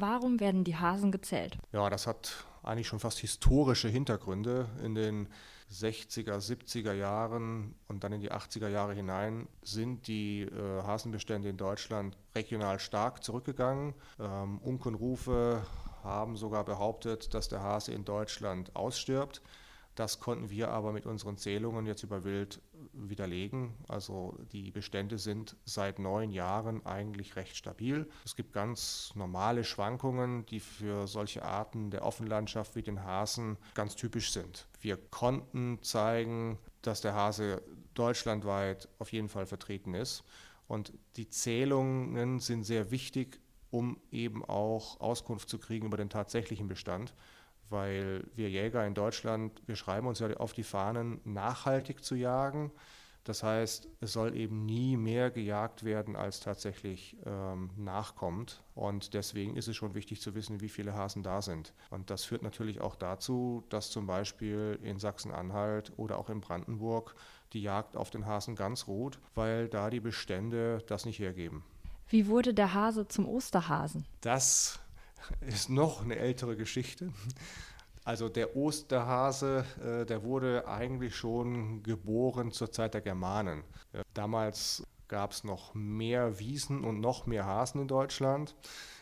Warum werden die Hasen gezählt? Ja, das hat eigentlich schon fast historische Hintergründe. In den 60er, 70er Jahren und dann in die 80er Jahre hinein sind die Hasenbestände in Deutschland regional stark zurückgegangen. Unkenrufe haben sogar behauptet, dass der Hase in Deutschland ausstirbt. Das konnten wir aber mit unseren Zählungen jetzt über Wild widerlegen. Also die Bestände sind seit 9 Jahren eigentlich recht stabil. Es gibt ganz normale Schwankungen, die für solche Arten der Offenlandschaft wie den Hasen ganz typisch sind. Wir konnten zeigen, dass der Hase deutschlandweit auf jeden Fall vertreten ist. Und die Zählungen sind sehr wichtig, um eben auch Auskunft zu kriegen über den tatsächlichen Bestand. Weil wir Jäger in Deutschland, wir schreiben uns ja auf die Fahnen, nachhaltig zu jagen. Das heißt, es soll eben nie mehr gejagt werden, als tatsächlich nachkommt. Und deswegen ist es schon wichtig zu wissen, wie viele Hasen da sind. Und das führt natürlich auch dazu, dass zum Beispiel in Sachsen-Anhalt oder auch in Brandenburg die Jagd auf den Hasen ganz ruht, weil da die Bestände das nicht hergeben. Wie wurde der Hase zum Osterhasen? Das ist noch eine ältere Geschichte. Also der Osterhase, der wurde eigentlich schon geboren zur Zeit der Germanen. Damals gab es noch mehr Wiesen und noch mehr Hasen in Deutschland.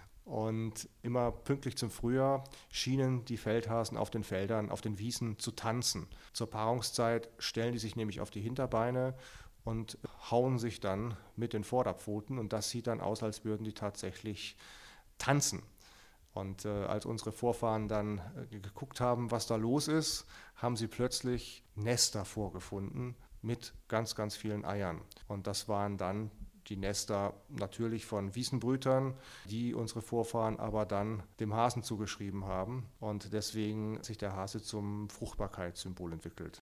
Und immer pünktlich zum Frühjahr schienen die Feldhasen auf den Feldern, auf den Wiesen zu tanzen. Zur Paarungszeit stellen die sich nämlich auf die Hinterbeine und hauen sich dann mit den Vorderpfoten. Und das sieht dann aus, als würden die tatsächlich tanzen. Und als unsere Vorfahren dann geguckt haben, was da los ist, haben sie plötzlich Nester vorgefunden mit ganz, ganz vielen Eiern. Und das waren dann die Nester natürlich von Wiesenbrütern, die unsere Vorfahren aber dann dem Hasen zugeschrieben haben. Und deswegen hat sich der Hase zum Fruchtbarkeitssymbol entwickelt.